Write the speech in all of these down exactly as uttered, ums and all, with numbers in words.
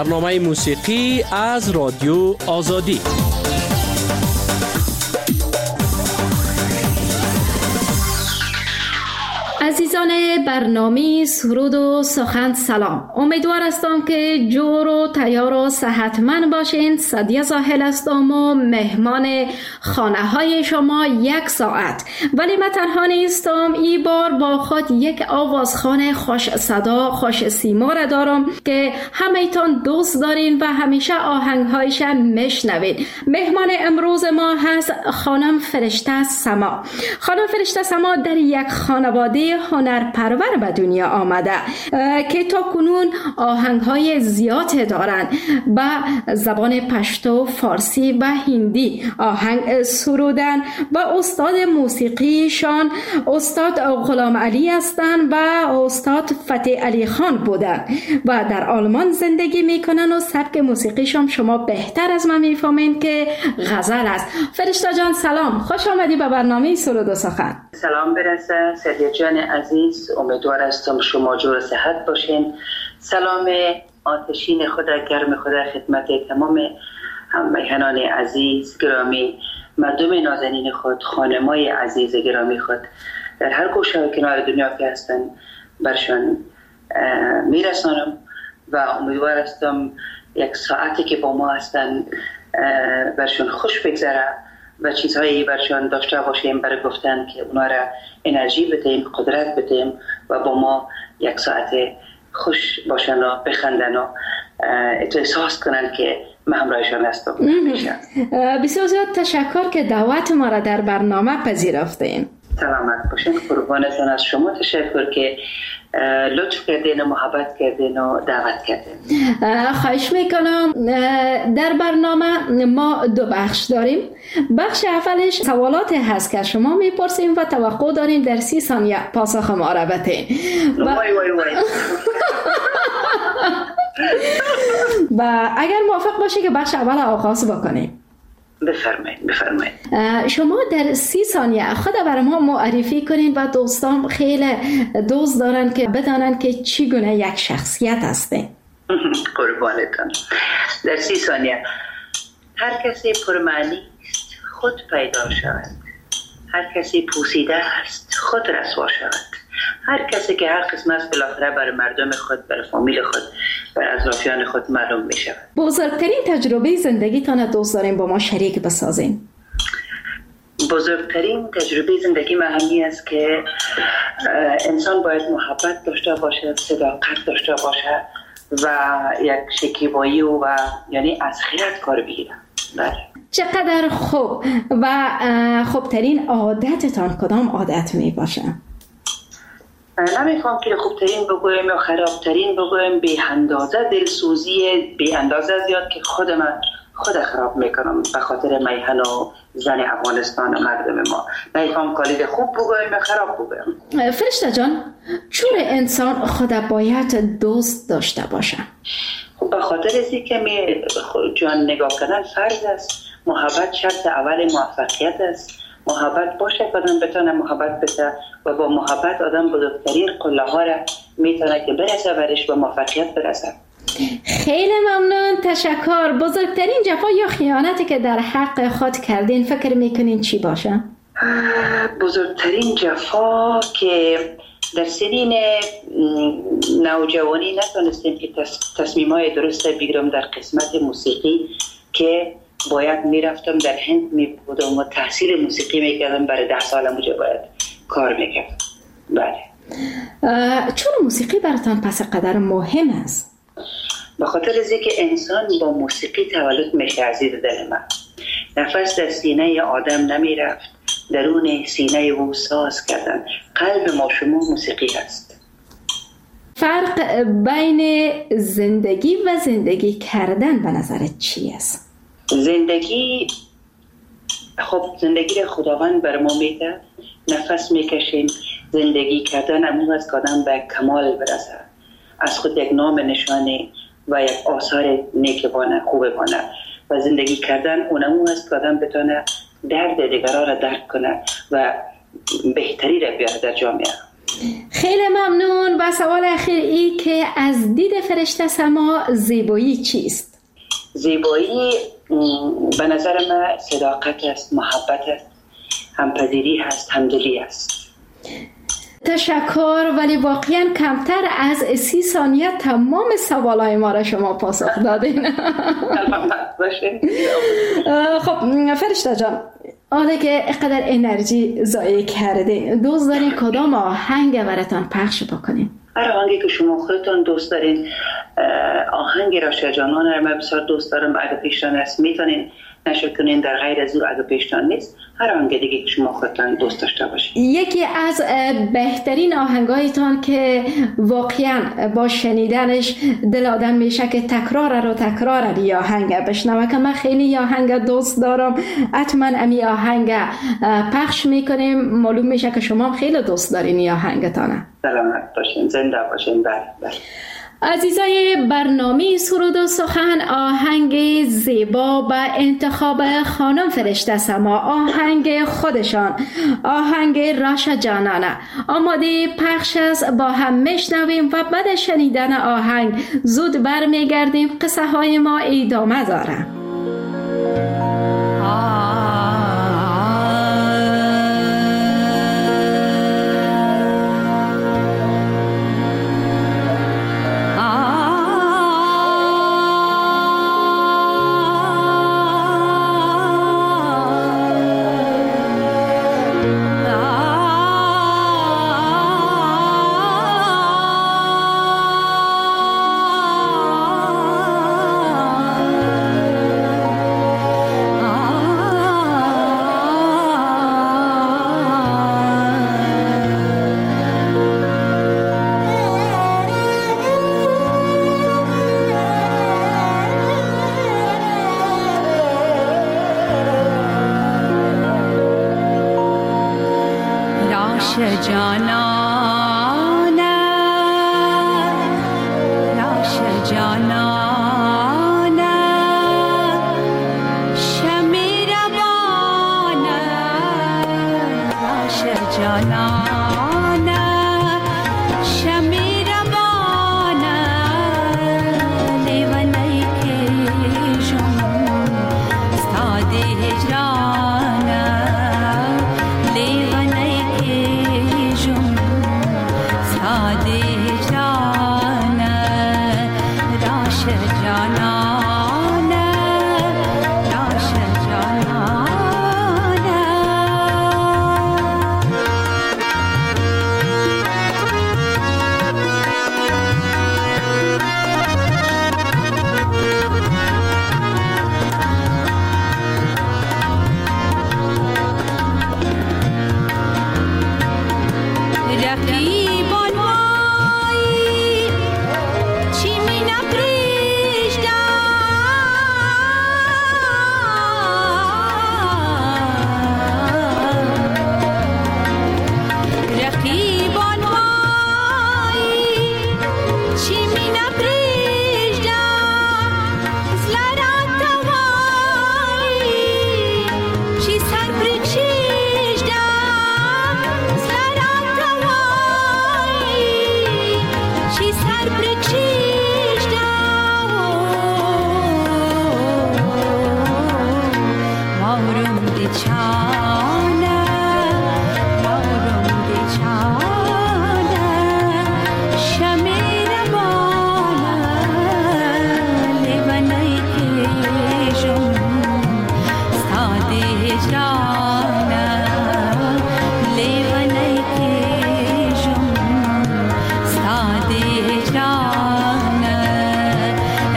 برنامه موسیقی از رادیو آزادی. عزیزان برنامه سرود و سخن سلام. امیدوار هستم که جور و تیار و صحتمند باشین. سعدیه زاهل هستم و مهمان خانه های شما یک ساعت. ولی من تنها نیستم، این بار با خود یک آوازخوان خوش صدا خوش سیما را دارم که همه‌تان دوست دارین و همیشه آهنگهایش میشنوید. مهمان امروز ما هست خانم فرشته سما. خانم فرشته سما در یک خانواده هنرپرور به دنیا آمده که تا کنون آهنگهای زیاد دارند. به زبان پشتو، فارسی و هندی آهنگ سرودن و استاد موسیقیشان استاد غلام علی هستند و استاد فتح علی خان بودند و در آلمان زندگی میکنن و سبک موسیقیشان شما بهتر از من میفهمین که غزل است. فرشته جان سلام، خوش آمدی به برنامه سرود و سخن. سلام برسه سعدیه جان عزیز، امیدوار هستم شما جور صحت باشین. سلام آتشین خدا، گرم خدا خدمت تمام همراهان عزیز گرامی، مردم نازنین خود، خانمای عزیز گرامی خود در هر گوشه و کنار دنیا که هستن برشان میرسانم و امیدوار هستم یک ساعتی که با ما هستن برشان خوش بگذره و چیزهایی برشان داشته باشیم برای گفتن که اونا را انرژی بدیم، قدرت بدیم و با ما یک ساعت خوش باشن و بخندن و اتو احساس کنن که من همراهشان هستم. بسیار زیاد تشکر که دعوت ما را در برنامه پذیرفتین. سلامت باشین، قربانتون از شما تشکر که لطف کردین و محبت کردین و دعوت کردین. خواهش میکنم. در برنامه ما دو بخش داریم. بخش اولش سوالات هست که شما میپرسیم و توقع داریم در سی ثانیه پاسخ ما را بدین. وای وای وای و اگر موافق باشی که بخش اول آغاز بکنیم. بفرمایید بفرمایید. شما در سی ثانیه خود برای ما معرفی کنین و دوستان خیلی دوست دارن که بدانن که چی گونه یک شخصیت هسته. قربانتون. در سی ثانیه. هر کسی پرمعنی است خود پیدا شود، هر کسی پوسیده است خود رسوا شود، هر کسی که هر قسم است بالاخره برای مردم خود، برای فامیل خود، برای اطرافیان خود معلوم می شود. بزرگترین تجربه زندگیتان دوست داریم با ما شریک بسازین. بزرگترین تجربه زندگی من همی است که انسان باید محبت داشته باشه، صداقت داشته باشه و یک شکیبایی و, و یعنی از خیرت کار بگیره. بله. چقدر خوب. و خوبترین عادتتان کدام عادت می باشه؟ نمیخوام که خوبترین بگویم یا خرابترین بگویم، بی اندازه دلسوزی بی اندازه زیاد که خود من خود خراب میکنم به خاطر میهن و زن افغانستان و مردم ما. نمیخوام کالید خوب بگویم یا خراب بگویم. فرشته جان، چون انسان خود باید دوست داشته باشه؟ خب به خاطر ازی که می جان نگاه کردن فرض است. محبت شرط اول موفقیت است. محبت باشه که آدم بتونه محبت بده و با محبت آدم بزرگترین قله ها را میتونه که برسه برش و موفقیت برسه. خیلی ممنون، تشکر. بزرگترین جفا یا خیانتی که در حق خود کردین فکر میکنین چی باشه؟ بزرگترین جفا که در سنین نوجوانی نتونستیم که تصمیم‌های درست بگیرم در قسمت موسیقی که باید میرفتم در هند میبودم و تحصیل موسیقی میکردم. برای ده سال اونجا باید کار میکردم. بله. چون موسیقی براتان پس قدر مهم است؟ به خاطر از اینکه انسان با موسیقی تولد میشه. عزیز دل من، نفس در سینه آدم نمیرفت، درون سینه او ساز کردن. قلب ما شما موسیقی هست. فرق بین زندگی و زندگی کردن به نظرت چی است؟ زندگی خب زندگی را خداوند بر ما میده، نفس میکشیم. زندگی کردن امون است که آدم به کمال برسه، از خود یک نام نشانه و یک آثار نیک بانه خوب بانه. و زندگی کردن اونمون است که آدم بتونه درد دیگران را درک کنه و بهتری را بیاره در جامعه. خیلی ممنون. و سوال اخیر ای که از دید فرشته سما زیبایی چیست؟ زیبایی به نظر من صداقت است، محبت است، همپذیری هست، همدلی است. تشکر. ولی واقعا کمتر از سی ثانیه تمام سوالای ما را شما پاسخ دادین. خب فرشته جان، حالا که اقدر انرژی ضایع کردین، دوست دارین کدام آهنگ براتون پخش بکنین؟ هر آهنگی که شما خودتون دوست دارین. آهنگ راشد جانان را من بسیار دوست دارم. اگه پیشتان است میتونین نشر کنین، در غیر از او اگه پیشتان نیست هر آهنگ دیگه که شما خودتان دوست داشته باشین. یکی از بهترین آهنگایتان که واقعا با شنیدنش دل آدم میشه که تکرار رو تکرار ی آهنگ بشنوه، که من خیلی ی آهنگ دوست دارم، حتما امی آهنگ پخش میکنیم. معلوم میشه که شما خیلی دوست دارین ی آهنگتانه. سلامت باشین، زنده باشین. بله بله. عزیزای برنامه سرود و سخن، آهنگ زیبا به انتخاب خانم فرشته سما، آهنگ خودشان، آهنگ راشد جانانه آماده پخش است. با هم میشنویم و بعد شنیدن آهنگ زود برمیگردیم. قصه های ما ادامه داره.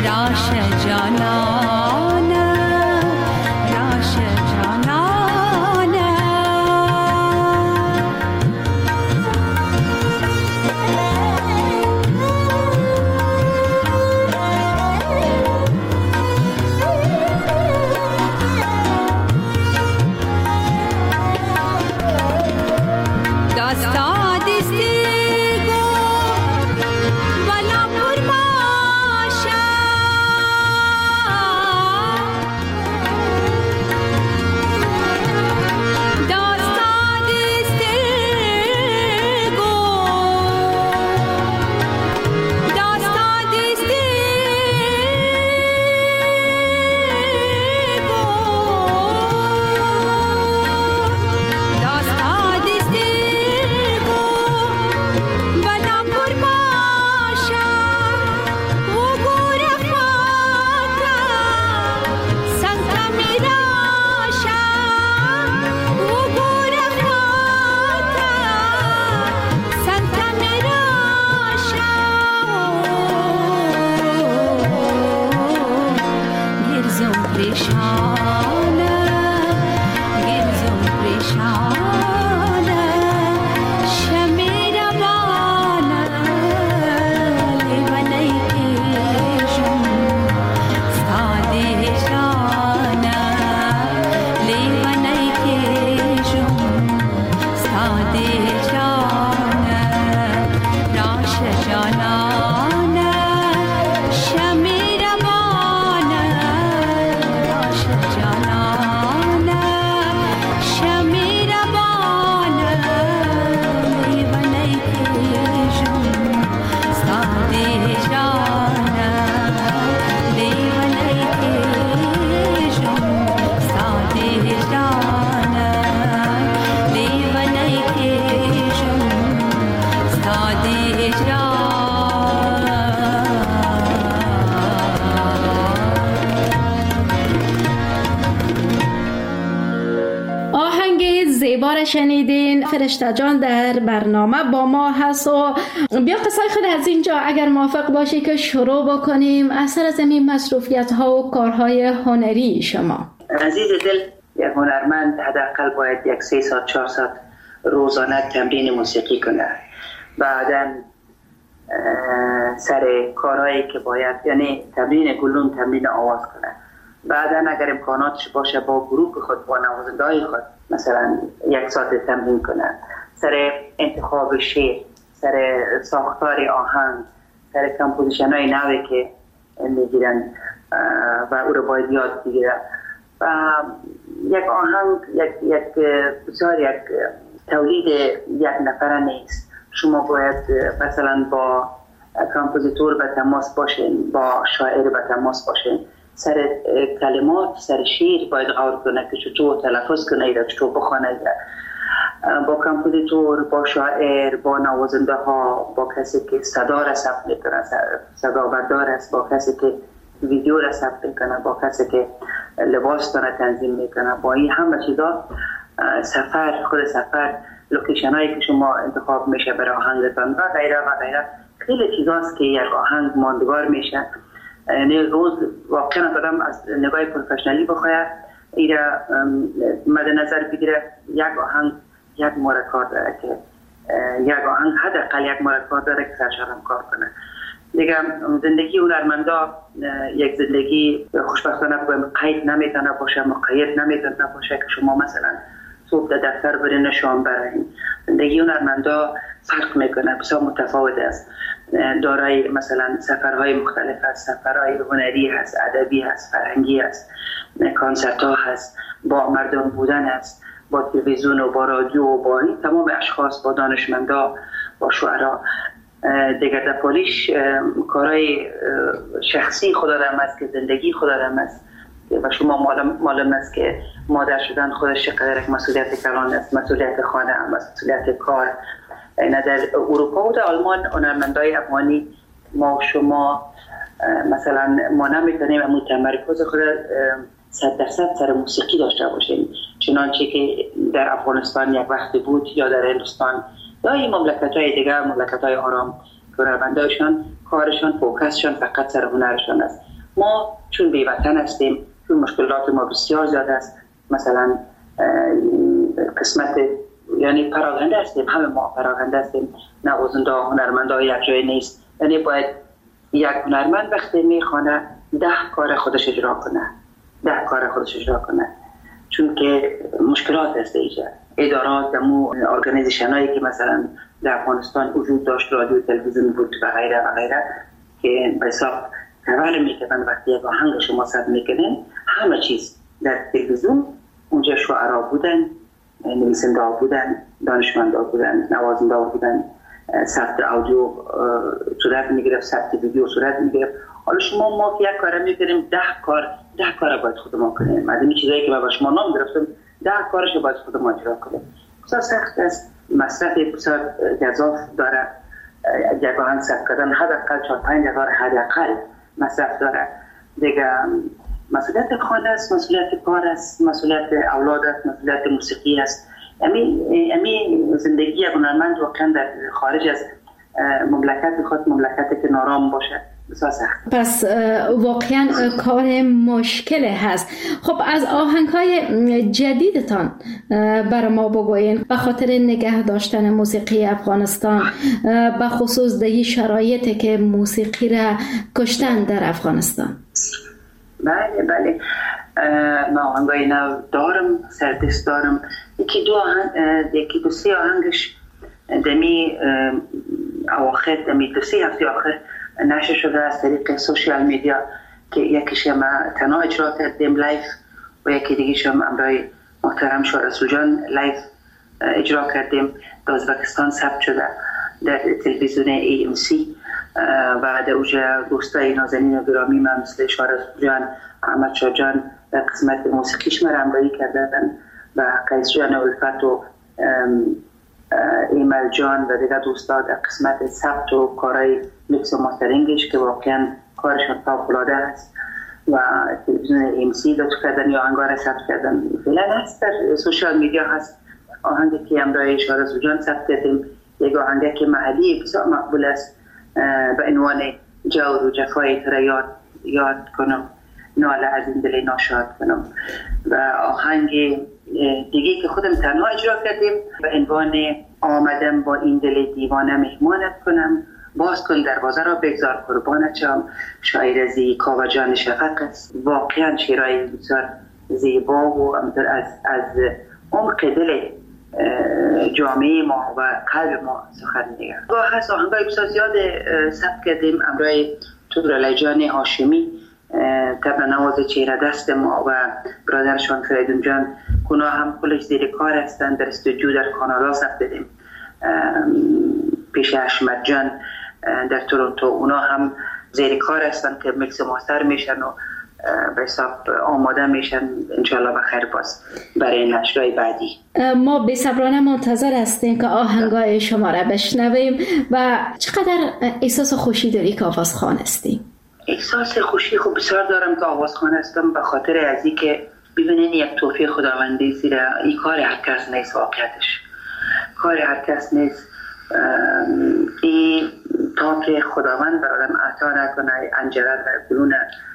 راش جانانه راش جانانه شنیدین. فرشته جان در برنامه با ما هست و بیا قصه خود از اینجا اگر موافق باشی که شروع بکنیم از سر زمین مصروفیت ها و کارهای هنری شما. عزیز دل، یک هنرمند حداقل باید یک سه ساعت چهار ساعت روزانه تمرین موسیقی کنه. بعداً سر کارهایی که باید، یعنی تمرین گلون، تمرین آواز کنه. بعداً اگر امکاناتش باشه با گروه خود، با نوازنده‌های خود مثلا یک ساعت تمرین کنه. سر انتخاب شعر، سر ساختار آهنگ، سر کمپوزیشن های نوی که میگیرن و او رو باید یاد بگیرن. و یک آهنگ یک یک بسیار یک تولید یک نفره نیست. شما باید مثلا با کمپوزیتور به تماس باشین، با شاعر به تماس باشین، سر کلمات، سر شعر باید غور کنه که چطور تلفظ کنه ایره، چطور بخونه ایره. با کمپوزیتور، با شاعر، با نوازنده ها، با کسی که صدا را ثبت میکنه، صدا بردار است، با کسی که ویدیو را ثبت میکنه، با کسی که لباس را تنظیم میکنه. با این همه چیزا سفر، خود سفر، لوکیشن هایی که شما انتخاب میشه برای آهنگتان و غیره و غیره، خیلی چیزاست که یک آهنگ ماندگار میشه. یعنی روز واقعا آدم از نگاه پروفشنالی بخواه ایره مد نظر بگیره یک آهنگ یک مورد کار داره که یک آهنگ حداقل یک مورد کار داره که سرشارم کار کنه. دیگه زندگی هنرمندا یک زندگی خوشبختانه قید نمیتونه باشه، مقید نمیتونه باشه که شما مثلا صبح در دفتر برین شام برین. زندگی هنرمندا فرق میکنه، بسیار متفاوت است. دارای مثلا سفرهای مختلف هست، سفرهای هنری هست، ادبی هست، فرهنگی هست، کنسرت ها هست، با مردم بودن هست، با تلویزیون و با رادیو و با این تمام اشخاص، با دانشمندا، با شعرا. دیگر در پولیش کارهای شخصی خدا رحم است که زندگی خدا رحم است و شما معلوم است که مادر شدن خودش چقدر یک مسئولیت کلان است، مسئولیت خانه، مسئولیت کار. نه در اروپا و در آلمان هنرمندای افغانی ما و شما مثلا ما نمیتونیم امون تمرکز خود صد درصد سر موسیقی داشته باشیم، چنانچه که در افغانستان یک وقتی بود یا در هندوستان یا این مملکت‌های دیگر، مملکت‌های آرام، هنرمندایشان کارشان فوکسشان فقط سر هنرشان است. ما چون بی‌وطن هستیم، چون مشکلات ما بسیار زیاد است، مثلا قسمت یعنی پراکنده هستیم، همه ما پراکنده هستیم، نوازنده هنرمنده یک جای نیست. یعنی باید یک هنرمند وقتی میخوانه ده کار خودش اجرا کنه، ده کار خودش اجرا کنه، چون که مشکلات هست ایجا. ادارات دمو ارگانیزیشن هایی که مثلا در افغانستان وجود داشت، رادیو تلویزیون بود و غیره و غیره، که به حساب تول میکنن وقتی یک آهنگ شما ثبت میکنین، همه چیز در تلویزیون اونجا شعرا بودن، نویسنده ها بودن، دانشمنده ها بودن، نوازنده ها بودن، ثبت آدیو صورت میگرفت، ثبت ویدیو صورت میگرفت. حالا شما ما یک کار میکنیم، ده کار ده کار باید خود ما کنیم. از این چیزایی که من با شما نام گرفتم، ده کارش باید خود ما اجرا کنیم. بسیار سخت است، مصرف بسیار گزاف داره. یک آهنگ ثبت کردن حداقل چهار پنج هزار حداقل مصرف داره. دیگه مسئولیت خانه است، مسئولیت کار است، مسئولیت اولاد است، مسئولیت موسیقی است. امی امی زندگی یک هنرمند واقعا در خارج از مملکت خود، مملکتی که نارام باشه، بسیار سخت. پس واقعا کار مشکل هست. خب از آهنگ‌های جدیدتان بر ما بگوین، به خاطر نگه داشتن موسیقی افغانستان، به خصوص در شرایطی که موسیقی را کشتن در افغانستان. بله بله، من آهنگای نو دارم، سردست دارم. یکی دو آهنگ، یکی دو سه آهنگش دمی اواخر، دمی دو سه هفته آخر نشر شده از طریق سوشیال میدیا که یکیش ما تنها اجرا کردیم لایف و یکی دیگه شم امرای محترم شاه رسول جان لایف اجرا کردیم در ازبکستان ثبت شده در تلویزیون ای ام سی و در اوجه دوستای نازنین و گرامی من مثل شاه رسول جان، احمد شاه جان در قسمت موسیقیش من همراهی کردن و قیس جان الفت و ایمل جان و دیگر دوستا در قسمت ثبت و کارهای میکس و ماسترینگش که واقعا کارشون فوق‌العاده است و تلویزیون ای ام سی لطف کردن یا آهنگار ثبت کردن. فعلا هست در سوشال میدیا هست آهنگی که امرای شاه رسول جان ثبت کردیم، یک آهنگی که محلی بسیار مقبول است به عنوان جور و جفای تو را یاد یاد کنم، ناله از این دل ناشاد کنم. و آهنگ دیگه که خودم تنها اجرا کردیم به عنوان آمدم با این دل دیوانه مهمانت کنم، باز کن دروازه را بگذار قربانت شم. شاعر زی کاوه جان شفق است، واقعا شعرهای بسیار زیبا و از از عمق دل جامعه ما و قلب ما سخن میگه. گاه هست آهنگای بسیار زیاد ثبت کردیم امرای تودرعلی جان هاشمی، طبل نواز چهره دست ما و برادرشان فریدون جان اونا هم کلش زیر کار هستن، در استودیو در کانادا ثبت دادیم. پیش احمد جان در تورنتو اونا هم زیر کار هستن که میکس ماستر میشن و به حساب آماده میشن انشالله بخیر باز برای نشرهای بعدی. ما بی‌صبرانه منتظر هستیم که آهنگای شما را بشنویم و چقدر احساس خوشی داری که آوازخوان هستی؟ احساس خوشی خوب بسیار دارم که آوازخوان هستم، به خاطر ازی که ببینین یک توفیق خداوندی زیرا این کار هر کس نیست، واقعیتش کار هر کس نیست. این تا که خداوند بر آدم عطا نکنه انجره در برون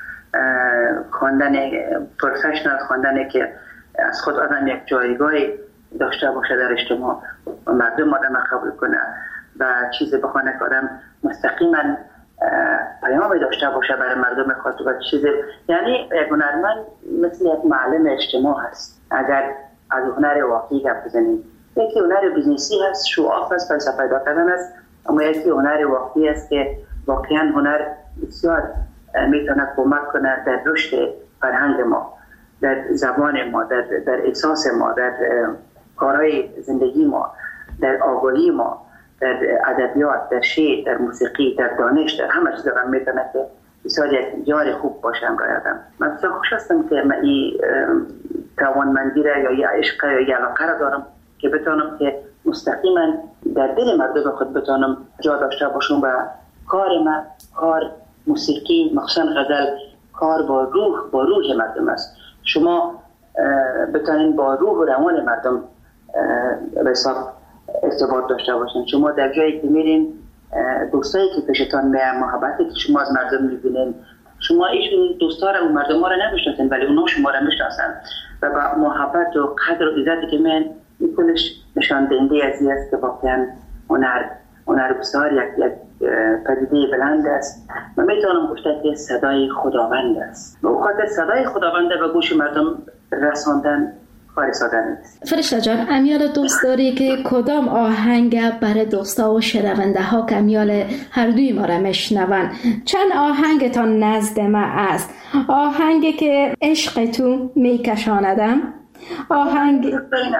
خواندن پروفشنال خواندن که از خود آدم یک جایگاهی داشته باشه در اجتماع و مردم آدم قبول کنه و چیزی بخونه که آدم مستقیما پیامی داشته باشه برای مردم خود و چیزی، یعنی یک هنرمند مثل یک معلم اجتماع هست. اگر از هنر واقعی گپ بزنیم، یکی هنر بیزنسی هست، شو آف هست، فلسفه پیدا کردن است، اما یکی هنر واقعی است که واقعا هنر بسیار میتونه کمک کنه در رشد فرهنگ ما، در زبان ما، در, در احساس ما، در کارهای زندگی ما، در آگاهی ما، در ادبیات، در شعر، در موسیقی، در دانش، در همه چیز هم میتونه که بسیار یک یار خوب باشم برای آدم. من بسیار خوش هستم که من این توانمندی را یا این عشق یا این علاقه را دارم که بتونم که مستقیما در دل مردم خود بتونم جا داشته باشم و کار من، کار موسیقی مخصوصا غزل، کار با روح با روح مردم است. شما بتونین با روح و روان مردم به حساب ارتباط داشته باشین. شما در جایی که میرین دوستایی که پیشتان میان، محبتی که شما از مردم میبینین، شما ایشون دوستا رو و مردم ها رو نمیشناسین ولی اونا شما رو میشناسن و با محبت و قدر و عزتی که من میکنش نشان دهنده از این است که واقعا هنر هنر بسیار یک یک پدیده بلند است و میتونم گفته که صدای خداوند است و او خاطر صدای خداوند به گوش مردم رساندن کار ساده نیست. فرشته جان، امیال دوست داری که کدام آهنگ برای دوستا و شنونده ها که امیال هر دوی ما را میشنون، چند آهنگتان نزد ما است؟ آهنگی که عشق تو میکشاندم، آهنگ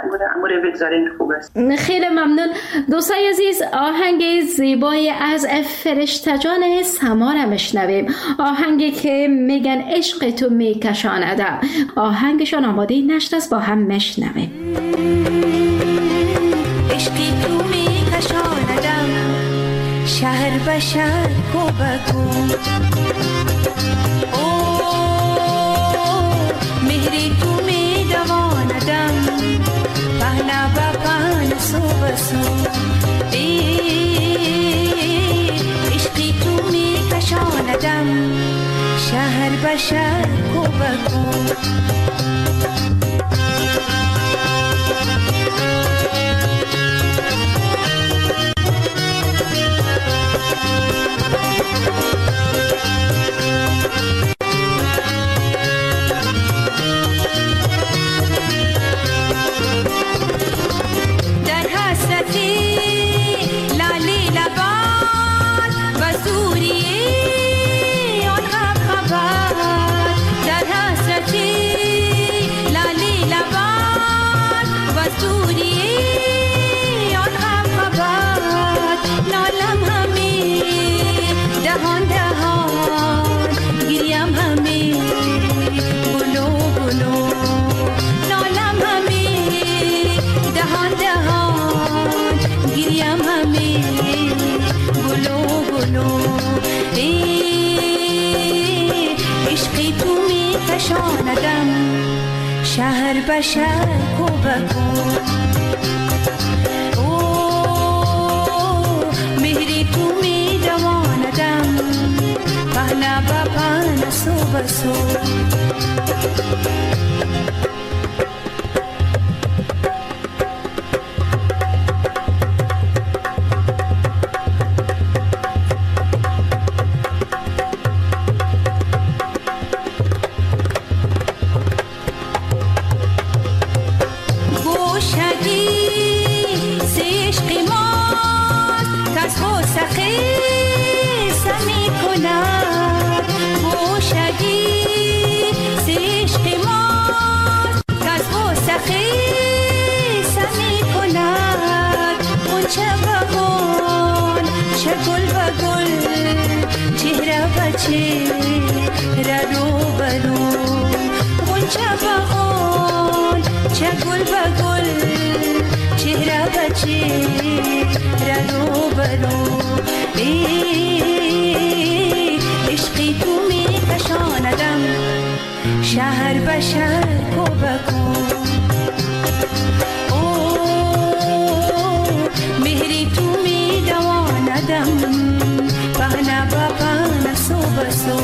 خیلی ممنون دوستای عزیز. آهنگ زیبای از فرشته جان سما را میشنویم، آهنگی که میگن عشق تو میکشاندم. آهنگشان آماده نشر است، با هم میشنویم. عشقی تو میکشاندم شهر به شهر کو به کو، مهری تو پهنا با پهن سو بسو، عشقی تو می کشاندم شهر به شهر کو به کو. کشاندم شهر به شهر کوبکو او مهری تو می دواندم پهنا با پهنا سو بسو شهر به شهر کوبکو او مهری تو می دواندم پهنا با پهنا سو بسو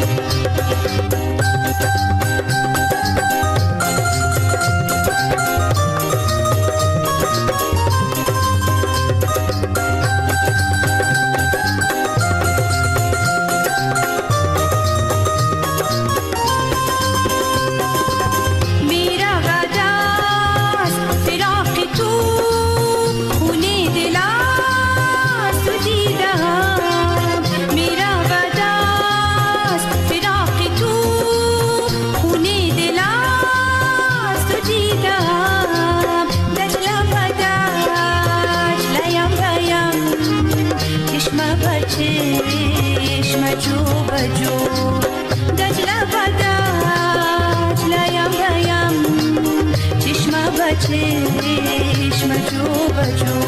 چشم جو بجو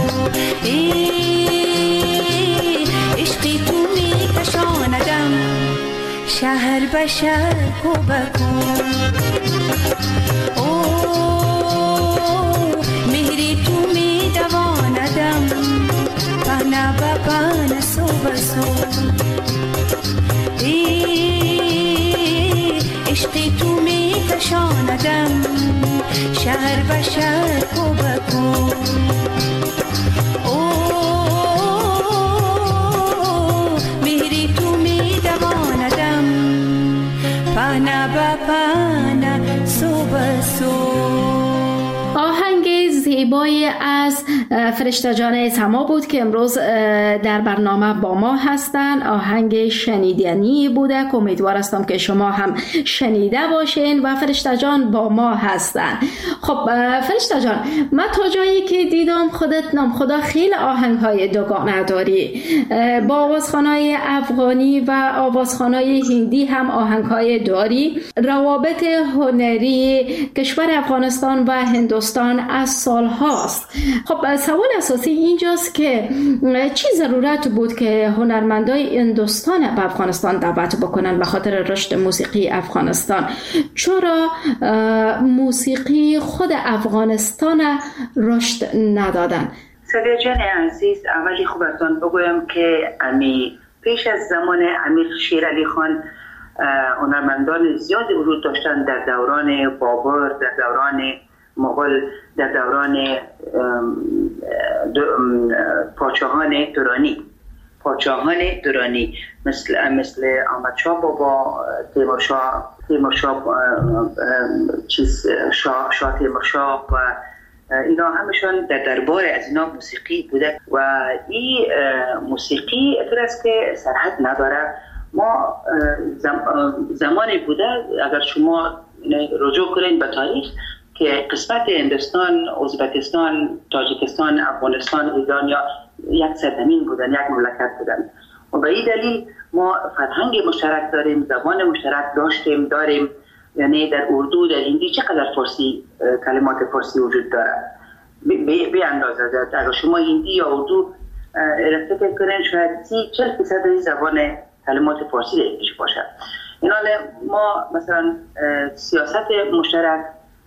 عشقی تو می کشاندم شهر به شهر کوبکو او مهری تو می دواندم پهنا با پهنا سو بسو عشقی تو می کشاندم شهر به شهر کوبکو او مهری تو می دواندم پهنا با پهنا سو بسو. آهنگ زیبایی از فرشته جان سما بود که امروز در برنامه با ما هستند. آهنگ شنیدنی بوده که امیدوار هستم که شما هم شنیده باشین و فرشته جان با ما هستند. خب فرشته جان، من تا جایی که دیدم خودت نام خدا خیلی آهنگ‌های دوگانه داری، با آوازخوان‌های افغانی و آوازخوان‌های هندی هم آهنگ‌های داری. روابط هنری کشور افغانستان و هندوستان از سال هاست. خب سوال اساسی اینجاست که چی ضرورت بود که هنرمندای هندوستان به افغانستان دعوت بکنن به خاطر رشد موسیقی افغانستان؟ چرا موسیقی خود افغانستان رشد ندادن؟ سدیه جان عزیز، اولی خوبتان بگویم که امی پیش از زمان امیر شیر علی خان هنرمندان زیادی وجود داشتن در دوران بابر، در دوران مغول، در دوران پادشاهان درانی پادشاهان درانی مثل مثل احمد شاه بابا، تیمورشاه تیمورشاه چیز شاه شاه تیمورشاه و اینا همشون در دربار از اینا موسیقی بوده و این موسیقی اطلاع است که سرحد نداره. ما زمانی بوده اگر شما رجوع کنید به تاریخ که قسمت هندوستان، ازبکستان، تاجیکستان، افغانستان، ایران یا یک سرزمین بودن، یک مملکت بودن و به این دلیل ما فرهنگ مشترک داریم، زبان مشترک داشتیم داریم. یعنی در اردو، در هندی چقدر فارسی کلمات فارسی وجود داره به اندازه. اگر شما هندی یا اردو فکر کنین شاید سی چهل فیصد زبان کلمات فارسی درش باشه. این حال ما مثلا سیاست مشترک،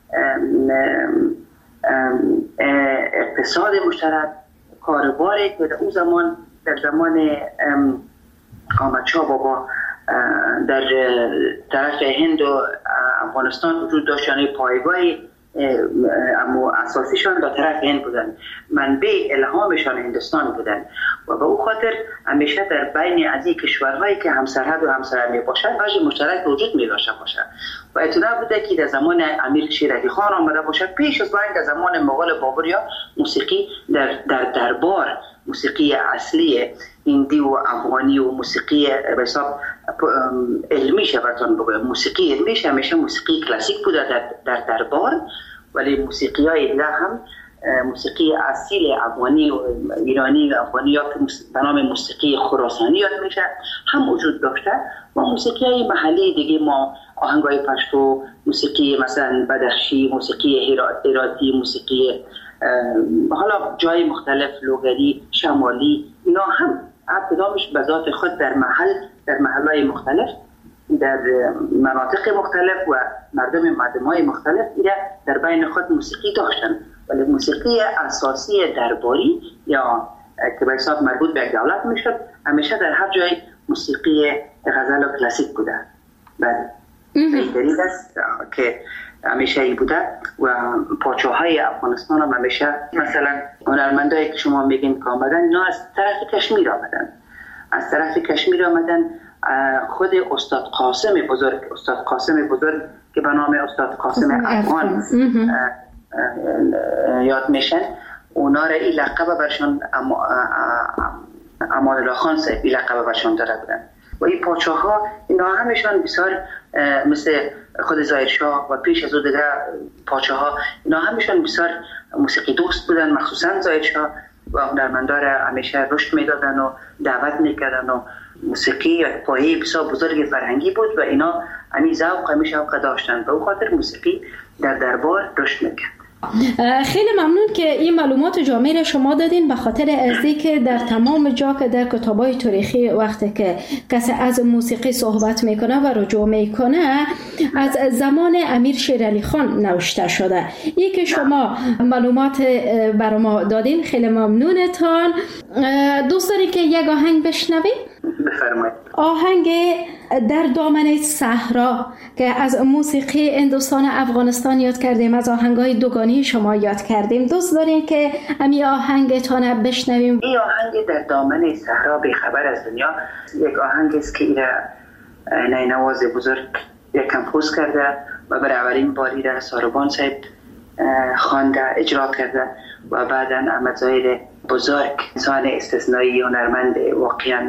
اقتصاد مشترک، کاروباری که در اون زمان در زمان احمد شاه بابا در طرف هند و افغانستان وجود داشت، یعنی پایگاهی اما اساسیشان در طرف هند بودن، منبع الهامشان هندستان بودن و به او خاطر همیشه در بین از این کشورهایی که همسرحد و همسر می باشد وجه مشترک وجود می داشته باشد و اطلاع بوده که در زمان امیر شیر علی خان آمده باشد. پیش از این در زمان مغول بابریا موسیقی در در دربار، موسیقی اصلی هندی و افغانی و موسیقی به حساب علمی شبرتان بگویم، موسیقی علمیش همیشه موسیقی کلاسیک بوده در, در دربار، ولی موسیقی های دیگر هم موسیقی اصیل افغانی و ایرانی و افغانی یا که به نام موسیقی خراسانی یاد میشه هم وجود داشته و موسیقی های محلی دیگه ما آهنگای پشتو، موسیقی مثلا بدخشی، موسیقی هراتی، موسیقی حالا جای مختلف لوگری، شمالی، اینا هم ابتدامش به ذات خود در محل در محلهای مختلف در مناطق مختلف و مردم مردمای مختلف در بین خود موسیقی داشتن، ولی موسیقی اساسی درباری یا که به حساب مربوط به دولت میشد همیشه در هر جای موسیقی غزل و کلاسیک بوده. بله بهترین است که همیشه ای بوده و پاچاهای افغانستان هم همیشه مثلا هنرمندایی که شما میگین که آمدن اینا از طرف کشمیر آمدن از طرف کشمیر آمدن خود استاد قاسم بزرگ استاد قاسم بزرگ که به نام استاد قاسم افغان یاد میشن، اونا را این لقب برشان امان الله خان صاحب این لقب برشان داده بودن و این پاچاها اینا همشان بسیار مثل خود ظاهر شاه و پیش از او دیگه پاچاها اینا همشان بسیار موسیقی دوست بودن، مخصوصا ظاهر شاه و هنرمندا را همیشه رشد میدادن و دعوت میکردن و موسیقی یا پایه بسیار بزرگ فرهنگی بود و اینا همین ذوق همیشه ذوق داشتن، به اون خاطر موسیقی در دربار رشد میکرد. خیلی ممنون که این معلومات جامع را شما دادین، به خاطر ازدی که در تمام جا که در کتابای تاریخی وقتی که کسی از موسیقی صحبت میکنه و رجوع میکنه از زمان امیر شیر علی خان نوشته شده. این که شما معلومات برای ما دادین خیلی ممنونتان. دوست دارید که یک آهنگ بشنویم؟ بفرمایید. آهنگ در دامنه صحرا که از موسیقی هندوستان افغانستان یاد کردیم، از آهنگای دوگانی شما یاد کردیم. دوست دارین که امی آهنگتان بشنویم؟ این آهنگ در دامنه صحرا بی خبر از دنیا یک آهنگ است که ایره نینواز بزرگ یک کمپوز کرده و برای اولین باری را ساربان صاحب خوانده اجرا کرده و بعدا احمد ظاهر بزرگ انسان استثنایی هنرمند واقعا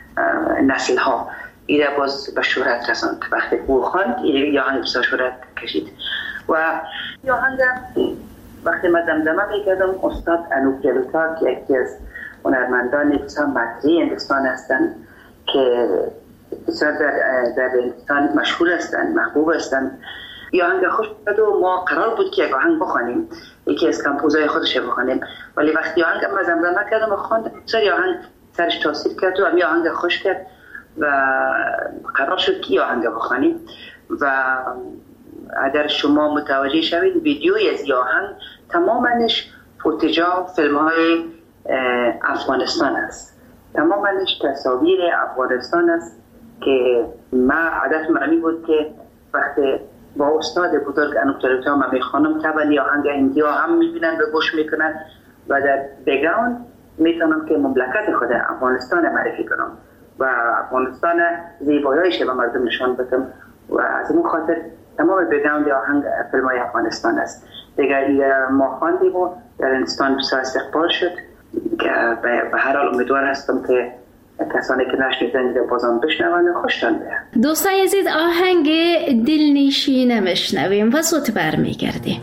نسل ها ایره باز به شهرت رساند. وقتی او خواند این آهنگ بسیار شهرت کشید و این آهنگ وقتی من دمدمه میکردم استاد انوپ جلوتا که یکی از هنرمندان بسیار مطرح هندوستان هستند که بسیار در, در هندوستان مشهور هستند، محبوب هستند، این آهنگ خوش بود و ما قرار بود که یک آهنگ بخوانیم، یکی از کمپوزهای خودش بخوانیم، ولی وقتی آهنگ من دمدمه کردم و خواندم بسیار آهنگ سرش تاثیر کرد و همین آهنگ خوش کرد و قرار شد که آهنگ بخوانیم و اگر شما متوجه شوید ویدیوی از آهنگ تمامش فوتجا فیلم های افغانستان است، تمامش تصاویر افغانستان است که ما عادت مرمی بود که وقتی با استاد بزرگ انوپ جلوتا ما میخوانم طبعا آهنگ هندی ها هم میبینن و گوش میکنن و در بگراند میتونم که مملکت خود افغانستان معرفی کنم و افغانستان زیباییش به مردم نشان بدم و از این خاطر تمام بگراند آهنگ فیلم های افغانستان است. دیگر ما خواندیم و در هندوستان بسیار استقبال شد که به هر حال امیدوار هستم که کسانی که نشنیدن بازم بشنون خوشتان بیاد. دوستان عزیز آهنگ دلنشینه میشنویم و زود برمیگردیم.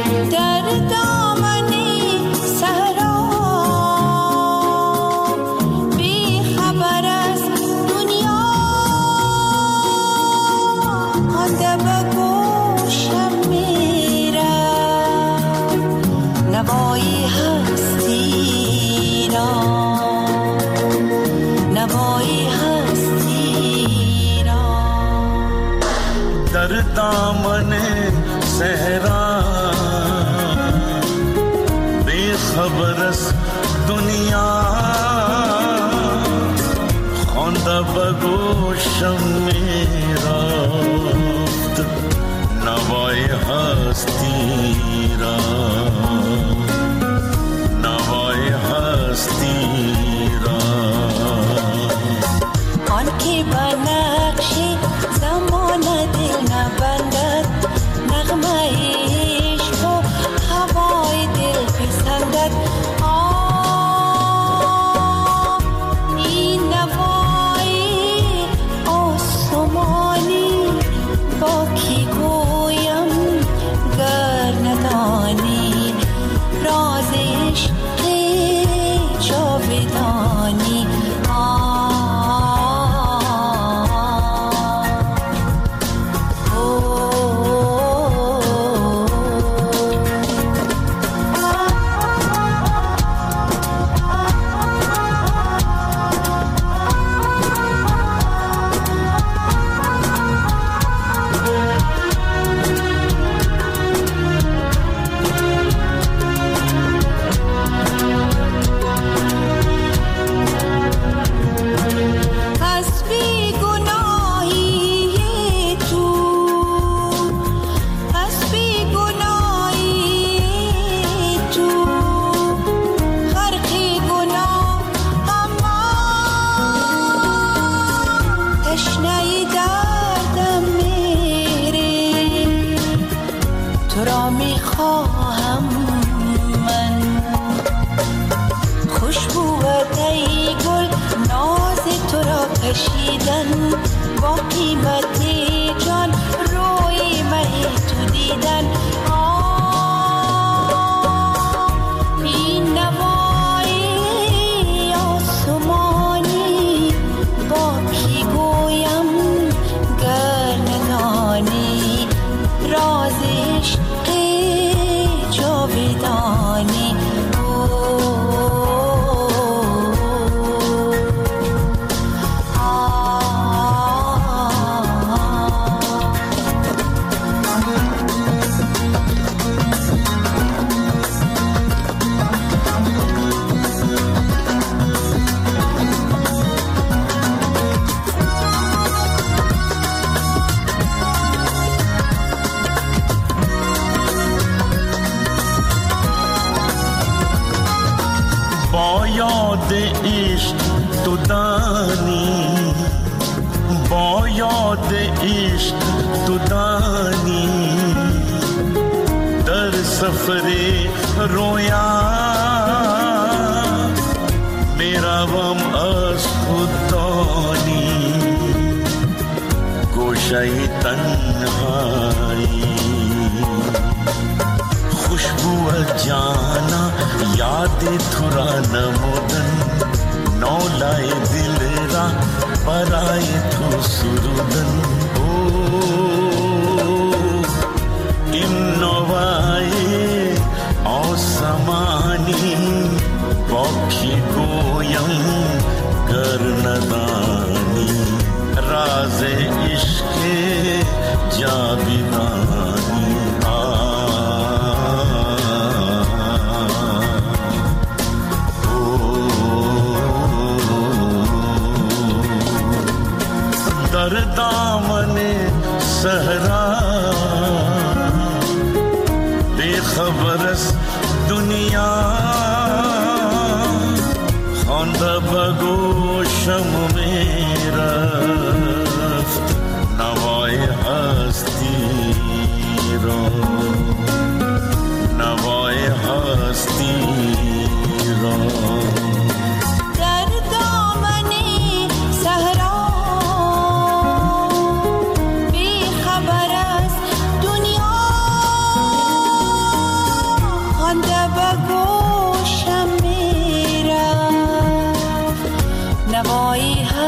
در دامن صحرا خوانده به گوشم میرفت نوایی هستی را، نوایی هستی را. در دامن صحرا بی خبر از دنیا خوانده به گوشم میرفت نوای هستی را، نوای هستی را. آن که به نقشی زمان دل نبندد، نغمه عشق و هوای دل پسندد. آه این نوای آسمانی با کی گویم گر ندانی راز عشق جاودانی. با قیمت جان روی مه تو دیدن. آه این نوای آسمانی با کی گویم گر ندانی راز عشق جاودانی. با یاد عشق تو دانی، با یاد عشق تو دانی در سفر رویا میروم از خود دانی گوشه تنهایی. خوشبو جانا یاد تو را نمودن نولای دل را برای تو سرودن. او این نوای آسمانی با کی گویم گر ندانی راز عشق جاودانی. در دامن صحرا بی خبر از دنیا خوانده به گوشم میرفت نوای هستی را، نوای هستی را. نوایی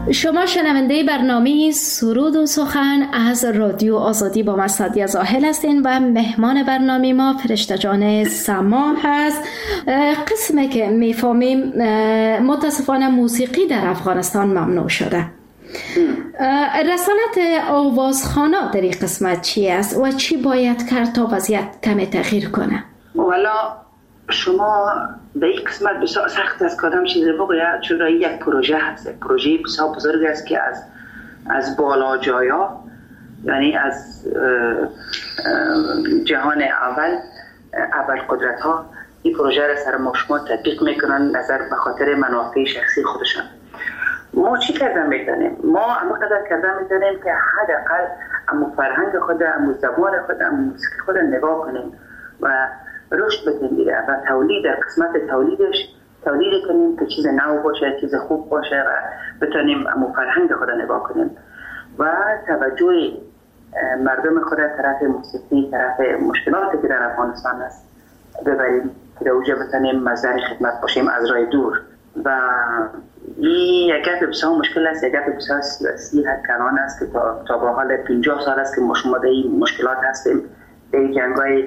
شما شنونده برنامه سرود و سخن از رادیو آزادی با من سعدیه زاهل هستین و مهمان برنامه ما فرشته جان سما هست. قسمی که میفهمیم متاسفانه موسیقی در افغانستان ممنوع شده. رسالت آوازخوانا در این قسمت چی است و چی باید کرد تا وضعیت کمی تغییر کنه؟ والا شما به این قسمت بسیار سخت است که آدم چیزی بگوید، چون یک پروژه هست، پروژه بسیار بزرگ است که از از بالا جایا، یعنی از جهان اول اول قدرت ها این پروژه را سر ما شما تطبیق میکنن نظر به خاطر منافع شخصی خودشان. ما چی کردن میتونیم؟ ما اما قدر کردن میتونیم که حداقل امو فرهنگ خود، امو زبان خود، امو موسیقی خود نگاه کنیم و رشد بدیم دیگه و تولید، در قسمت تولیدش تولید کنیم که چیز نو باشه، چیز خوب باشه و بتونیم امو فرهنگ خود نگاه کنیم و توجه مردم خود طرف موسیقی، طرف مشکلاتی که در افغانستان است ببریم که در اوجه بتونیم مظهر خدمت باشیم از راه دور. و این یک گپ بسیار مشکل است، یک گپ بسیار سیاسی کنان است که تا, تا به حال پنجاه سال است که ما شما در این مشکلات هستیم. در جنگای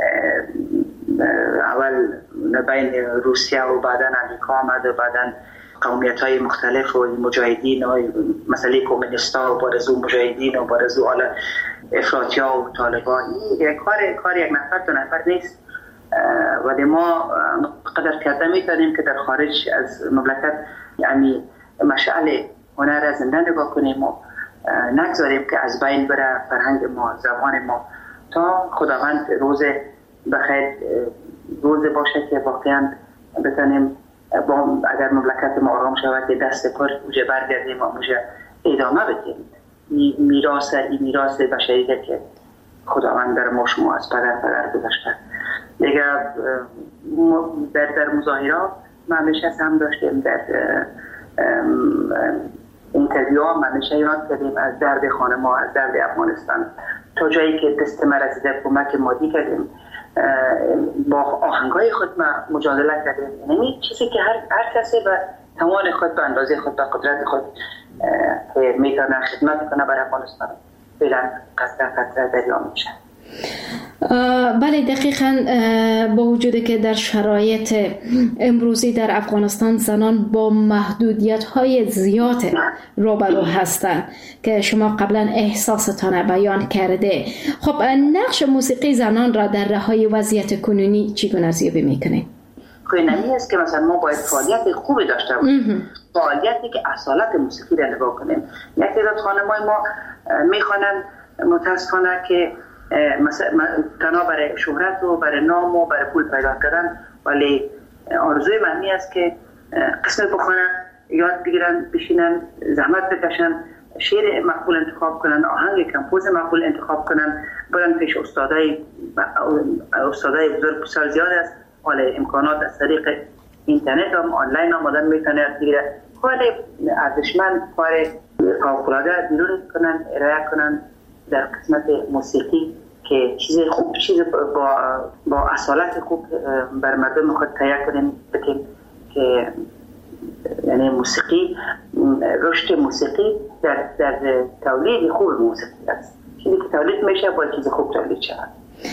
اول بین روسیه و بعدا امریکا آمد و بعدا قومیت های مختلف و مجاهدین و مسئله کمونیستا و بارزو مجاهدین و بارزو افراطی ها و طالبان. این یک کار کار یک نفر دو نفر نیست، ولی ما قدر کرده میتونیم که در خارج از مملکت یعنی مشعل هنر را زنده نگاه کنیم و نگذاریم که از بین بره فرهنگ ما، زبان ما، تا خداوند روز بخیر روز باشه که واقعا بتونیم با اگر مملکت ما آرام شود که دست پر اوجه برگردیم و اوجه ادامه بدیم میراث این میراث بشری که خداوند در ما شما از پدر پدر گذاشته. دیگه در در مظاهرات ما همیشه هم داشتیم، در اینترویو ها ما همیشه یاد کردیم از درد خانه ما، از درد افغانستان، تا جایی که دست ما رسیده کمک مادی کردیم، با آهنگای خود ما مجادله کردیم. یعنی چیزی که هر هر کسی به توان خود، به اندازه خود، به قدرت خود که میتونه خدمت کنه برای افغانستان فعلا قطره قطره دریا میشه. بله دقیقاً، با وجودی که در شرایط امروزی در افغانستان زنان با محدودیت‌های زیاد روبرو هستند که شما قبلا احساستان بیان کرده. خب نقش موسیقی زنان را در رهایی وضعیت کنونی چگونه ارزیابی می‌کنید؟ کنونی است که مثلا ما باید فعالیت خوبی داشته باشیم، فعالیتی که اصالت موسیقی را نگاه کنیم. یک تعداد خانم‌های ما می‌خوانند متأسفانه که مثلا تنها برای شهرت و برای نام و برای پول پیدا کردن، ولی آرزوی من این است که قسم بخونن، یاد بگیرن، بشینن، زحمت بکشن، شعر مقبول انتخاب کنن، آهنگ کمپوز مقبول انتخاب کنن، برن پیش استادای استادای بزرگ بسیار زیاد است. حالا امکانات از طریق اینترنت هم آنلاین هم آدم میتونه یاد بگیره. ولی ارزشمند کار فوق‌العاده بیرون کنن، ارائه کنن در قسمت موسیقی که چیز خوب، چیز با با اصالت خوب بر مردم خود تهیه کنیم بتیم که یعنی موسیقی، رشد موسیقی در در تولید خوب موسیقی است. چیزی که تولید میشه باید چیز خوب تولید شود.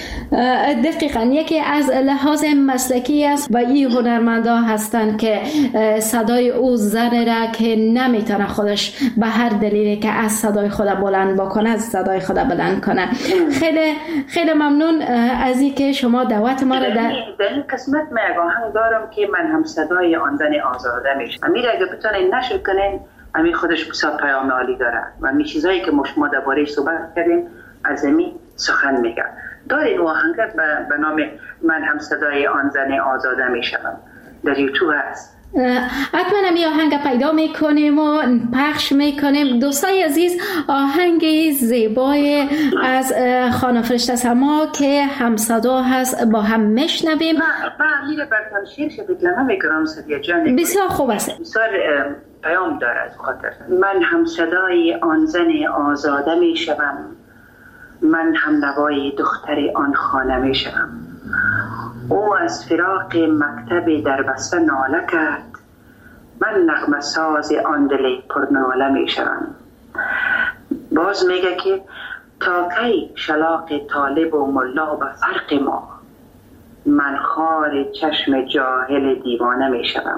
دقیقاً یکی از لحاظ مسلکی است و این هنرمندا هستند که صدای او زن را که نمیتونه خودش به هر دلیلی که از صدای خود بلند بکنه از صدای خود بلند کنه. خیلی خیلی ممنون از این که شما دعوت ما را در در این قسمت من یک آهنگ دارم که من هم صدای آن زن آزاده میشم. امیر اگه بتونین نشر کنین، امیر خودش بسیار پیام عالی داره و می چیزایی که ما شما درباره‌اش صحبت کردیم از همین سخن میگه. دارین آهنگ به نام من هم صدای آن زن آزاده میشم، در یوتیوب هست. حتما می آهنگ پیدا میکنیم و پخش میکنیم. دوستای عزیز، آهنگ زیبای از خانم فرشته سما که هم صدا هست با هم میشنویم. من میره برتان شیر شده کلمه میکنم سدیه جان، بسیار خوب است، بسیار پیام داره از خاطر من هم صدای آن زن آزاده میشم، من هم نوای دختر آن خانه می شدم. او از فراق مکتب در بسته ناله کرد، من نغمه ساز آن دل پرناله می شوم. باز میگه که تا کی شلاق طالب و ملا به فرق ما، من خار چشم جاهل دیوانه می شوم.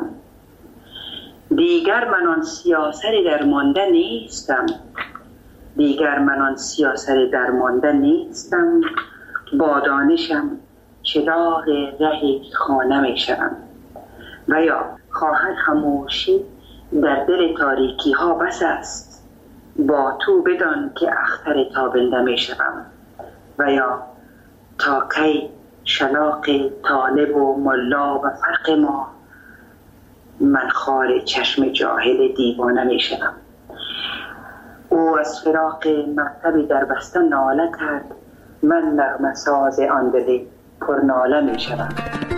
دیگر من آن سیاسر درمانده نیستم، دیگر من آن سیاسر درمانده نیستم، با دانشم چراغ ره خانه می شوم. و یا خواهد خاموشی در دل تاریکی ها بس است، با تو بدان که اختر تابنده می شوم. و یا تا کی شلاق طالب و ملا و فرق ما، من خار چشم جاهل دیوانه می شوم. او از فراق مکتبی در بسته ناله کرد، من نغمه ساز آن دل پرناله می شوم.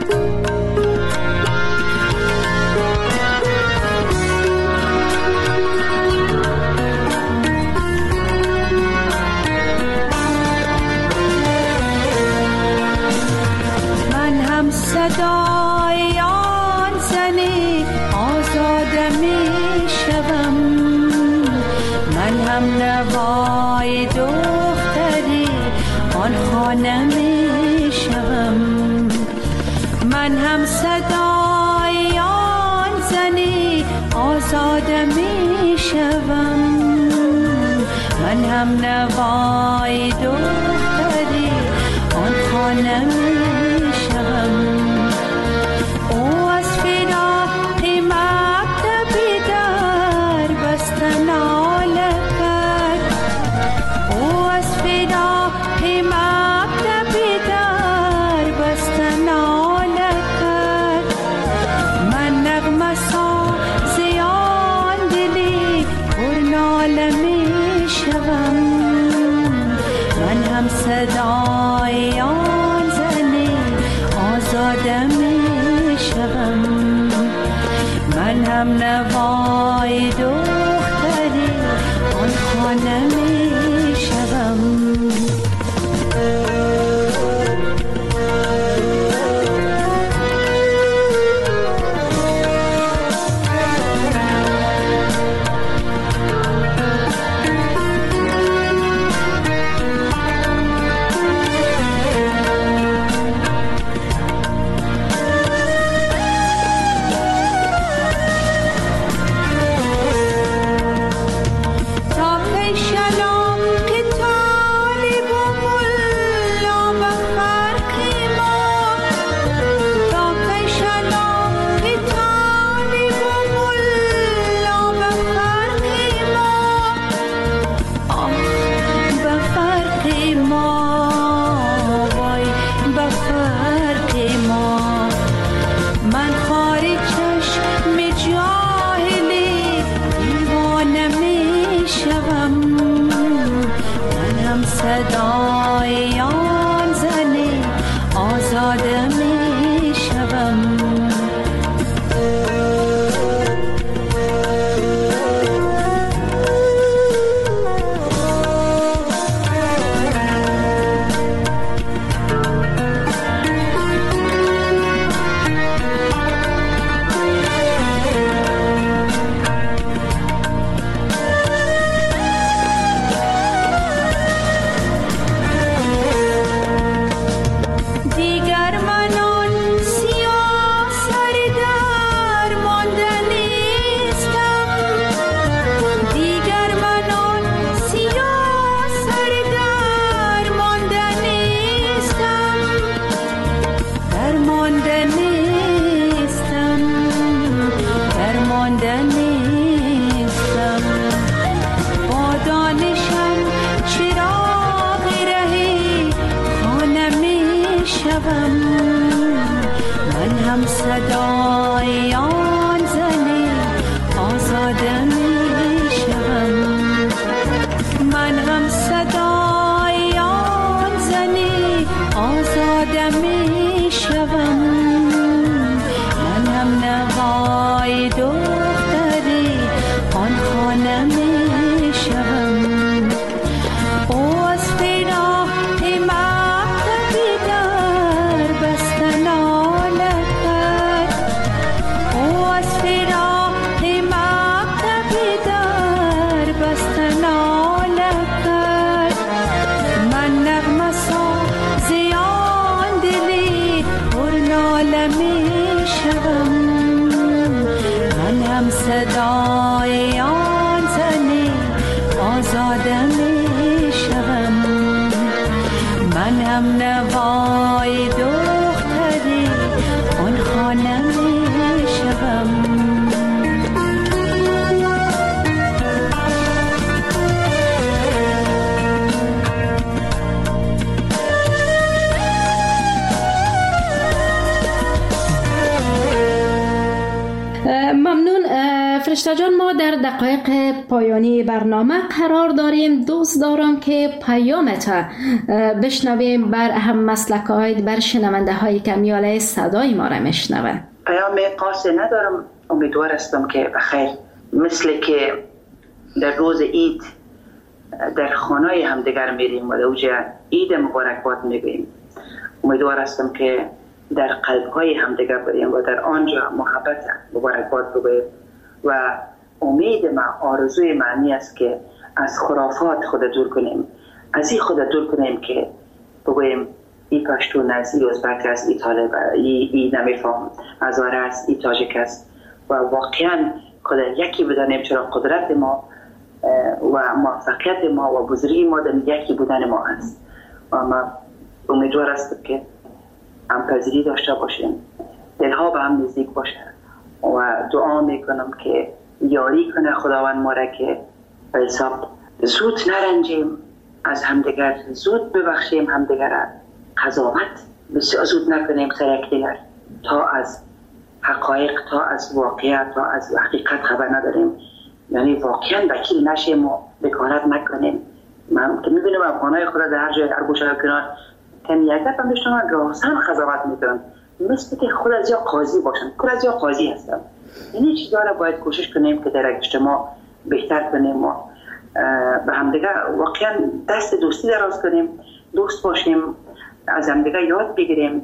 من هم صدای آن زنی آزاده می شوم، من هم نوای دختری آن خانه می شوم. من هم صدای آن زنی آزاده می شوم، من هم نوای دختری آن خانه می شوم. او از فراق مکتبی در بسته ناله کرد، او از فراق مکتبی در بسته ناله کرد. من نغمه ساز آن دلی پرناله می شوم، من هم صدای آن زنی آزاده می شوم، من هم نوای دختری آن خانه می شوم. صدای آن زنی آزاده می شوم. صدای آن زنی آزاده می شوم. من هم صدای آن زنی آزاده می شوم. من هم نوای دختری آن خانه می شوم. او از فراق مکتبی در بسته ناله کرد. او از فراق هم نوای دختری آن خانم شبم. ممنون فرشته جان. ما در دقایق پایانی برنامه قرار داریم. دوست دارم که پیامت بشنویم بر هم مسلک‌های بر شنونده هایی که میاله صدای ما را میشنون. پیام قاصی ندارم. امیدوار هستم که بخیر، مثل که در روز عید در خانه همدیگر میریم و در اوج عید مبارکباد میگوییم. امیدوار هستم که در قلب‌های همدیگر بریم و در آنجا محبت مبارکباد بگوییم و امید ما، آرزوی معنی است که از خرافات خود دور کنیم، از این خود دور کنیم که بگوییم ای پشتون است، ای ازبک است، ای طالب، ای, ای نمیفهم، ازاره است، ای تاجیک است و واقعا خود یکی بدانیم، چرا قدرت ما و موفقیت ما و بزرگی ما در یکی بودن ما است. و ما امیدوار هستم که همپذیری داشته باشیم، دلها به هم نزدیک باشه و دعا میکنم که یاری کنه خداوند ما را که به حساب زود نرنجیم از همدیگر، زود ببخشیم همدیگر، قضاوت بسیار زود نکنیم سر یکدیگر تا از حقایق، تا از واقعیت، تا از حقیقت خبر نداریم، یعنی واقعا وکیل نشیم و بکارت نکنیم. من که میبینم افغانای خدا در هر جای هر گوشه کنار که یک دفعه میشتم راسن قضاوت میکنن، مثل که خود از یا قاضی باشن، خود از یا قاضی هستن. این چیزا را باید کوشش کنیم که در اجتماع بهتر کنیم و به همدیگه واقعا دست دوستی دراز کنیم، دوست باشیم، از همدیگه یاد بگیریم،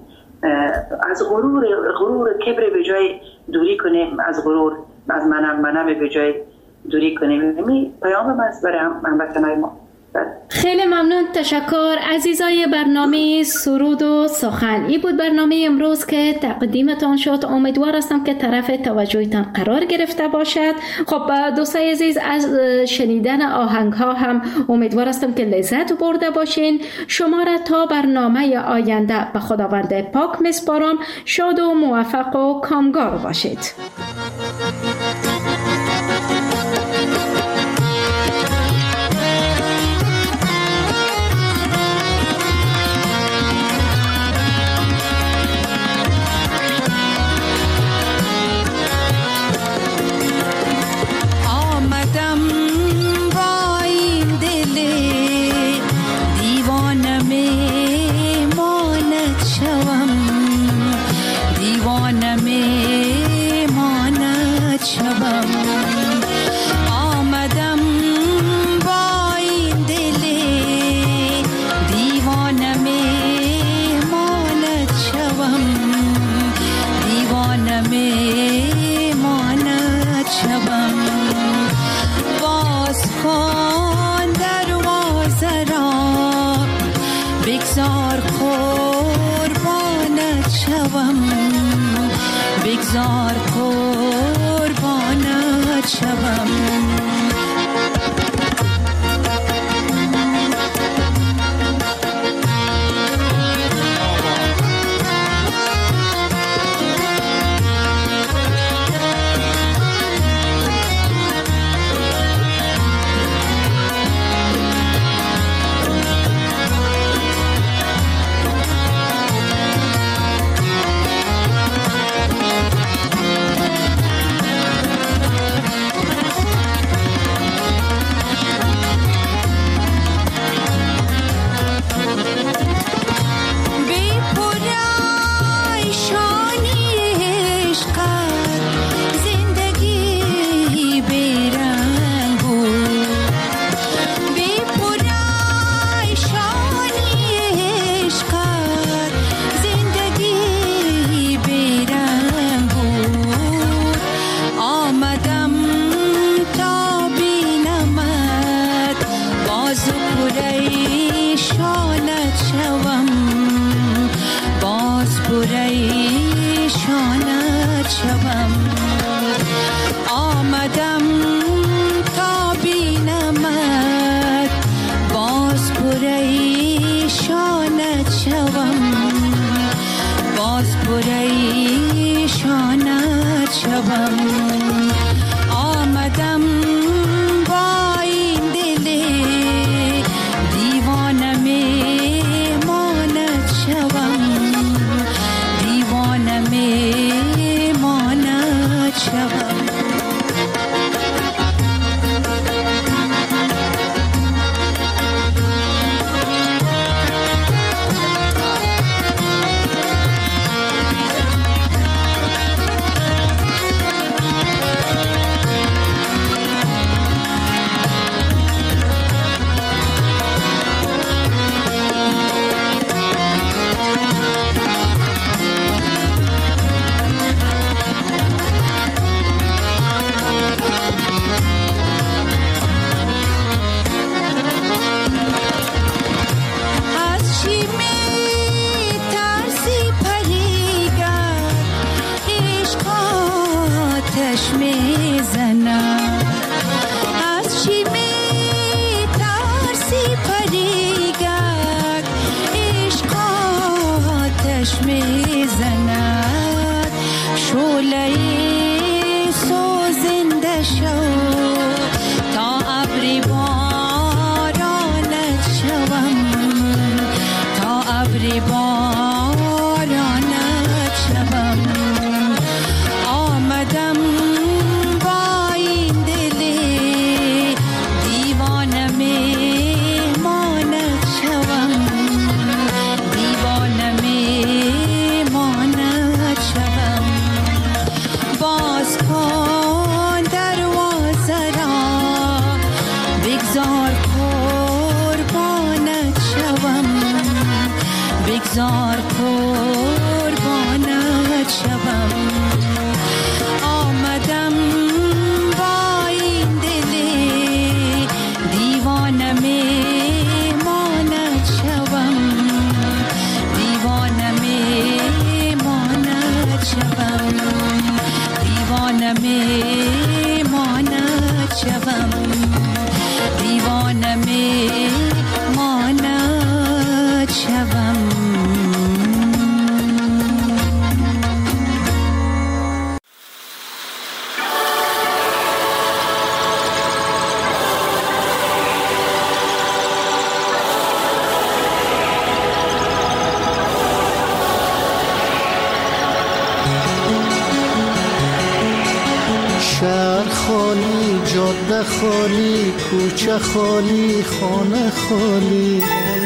از غرور غرور کبر به جای دوری کنیم، از غرور از منم منم به جای دوری کنیم. همین پیام من است برای هموطنان ما. خیلی ممنون، تشکر. عزیزای برنامه سرود و سخن، این بود برنامه امروز که تقدیمتان شد. امیدوار هستم که طرف توجهتان قرار گرفته باشد. خب دوستای عزیز، از شنیدن آهنگ ها هم امیدوار هستم که لذت برده باشین. شما را تا برنامه آینده به خداوند پاک میسپارم. شاد و موفق و کامگار باشید. بگذار قربانت شوم. باز پریشانت شوم. آمدم با این دل دیوانه میماند شوم، دیوانه میماند شوم. بگذار قربانت شوم. آمدم با این دل دیوانه میماند شوم، دیوانه میماند شوم، دیوانه میماند شوم، دیوانه میماند شوم. شهر خالی، جاده خالی، کوچه خالی، خانه خالی،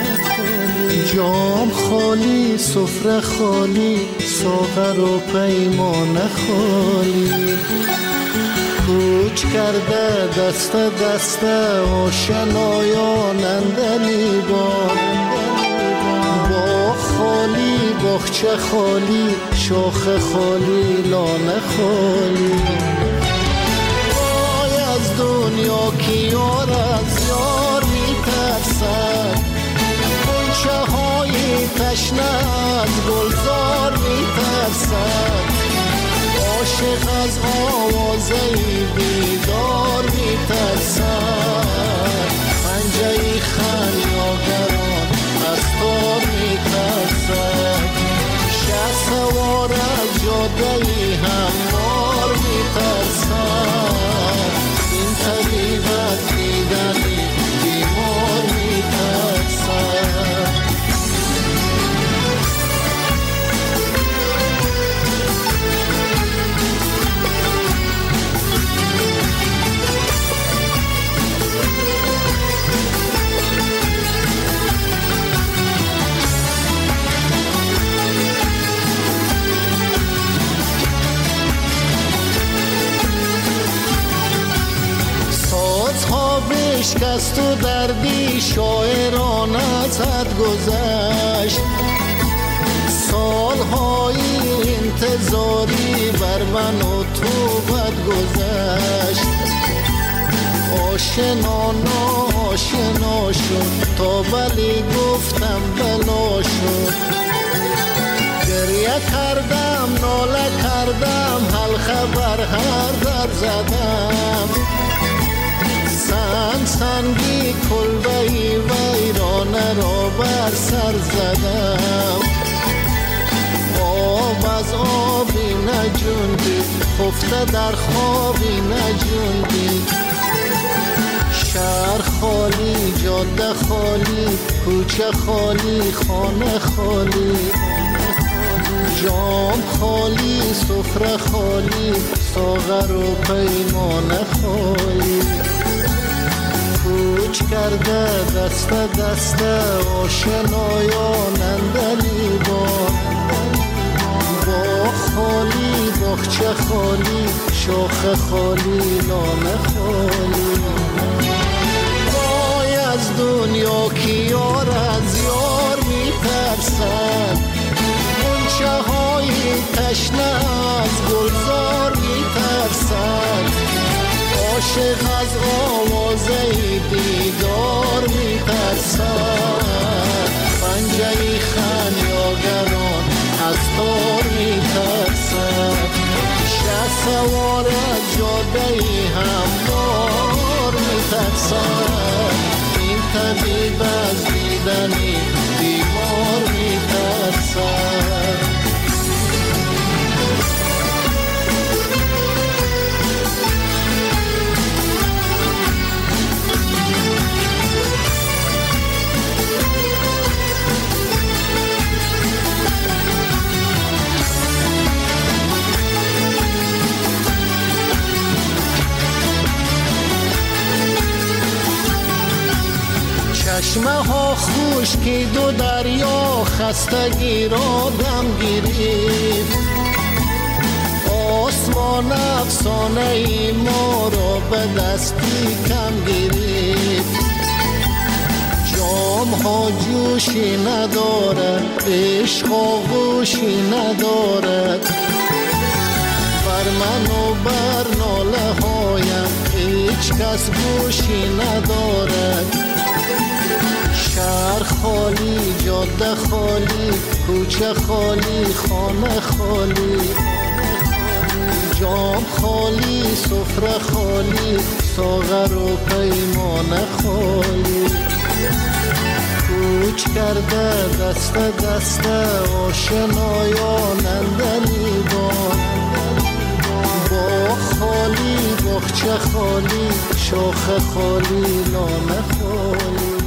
جام خالی، سفره خالی، ساغر و پیمانه خالی. کوچ کرده دست دست آشنایان اندلی بار، باغ خالی، باغچه خالی، شاخ خالی، لانه خالی. دنیا که یار از یار میترسد، غنچه های تشنه از گلزار میترسد. عاشق از آوازه بیدار میترسد، پنجه خریداران از تار میترسد. شه سوار از جاده هموار میترسد، این طبیب از دیدنی بیمار میترسد. بشکست و دردی شاعران از حد گذشت، سالهای انتظاری بر من و تو بد گذشت. آشنا ناشنا شد تا بلی گفتم بلا شد. گریه کردم ناله کردم حلقه بر هر در زدم. سنگ سنگی کلبهی ویرانه را بر سر زدم. آب آب از آبی نجوندی، خفته در خوابی نجوندی. شهر خالی، جاده خالی، کوچه خالی، خانه خالی. جام خالی، سفره خالی، ساغر و پیمانه خالی. کوچ کرده دست دست آشنایان اندلیبان. باغ خالی، باغچه خالی، شاخ خالی، لانه خالی. وای از دنیا که یار از یار میترسد، غنچه های تشنه از گلزار میترسد. عاشق از آوازه دیدار میترسد، پنجه خمیاگران از تار میترسد. شه سوار جاده هموار میترسد، این طبیب از دیدنی بیمار میترسد. چشمه ها خشکی دو دریا، خستگی را دم گرفت. آسمان افسانه ای ما را به دستی کم گرفت. جام ها جوشی ندارد، عشق آغوشی ندارد. بر من و بر ناله هایم هیچ کس گوشی ندارد. شهر خالی، جاده خالی، کوچه خالی، خانه خالی. جام خالی، سفره خالی، ساغر و پیمانه خالی. کوچ کرده دست دست آشنایان اندلیبان. باغ خالی، باغچه خالی، شاخ خالی، لانه خالی.